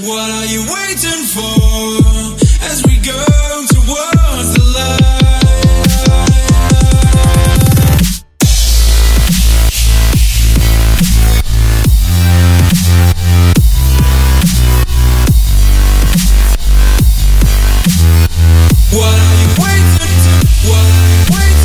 What are you waiting for as we go towards the light? What are you waiting to? What are you waiting